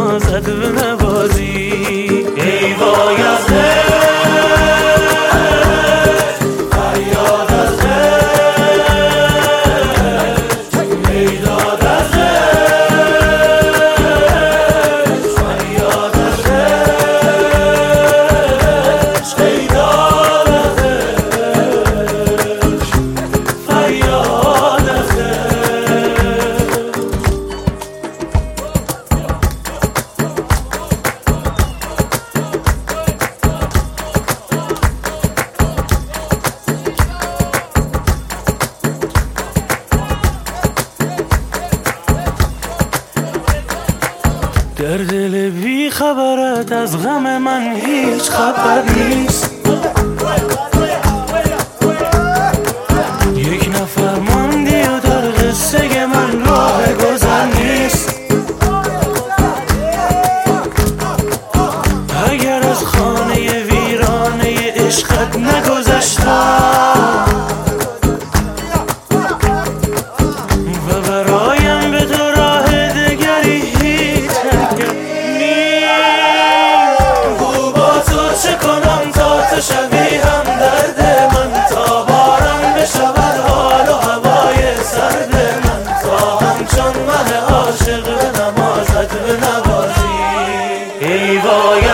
نمازت بنوازی. ای وای از فریاد از ای داد از فریاد از ای داد از فریاد از در دل بی خبرت از غم من هیچ خبر نیست. یک نفر ماندی و در قصه من راه گذر نیست. اگر از خانه ویرانه عشقت نگذشتم و برایم به تو راه دگری هیچ چه کنم تا تو شوی هم درد من، تا بارم بشود حال و هوای سرد من، تا همچون مه عاشق به نمازت بنوازی. ای وای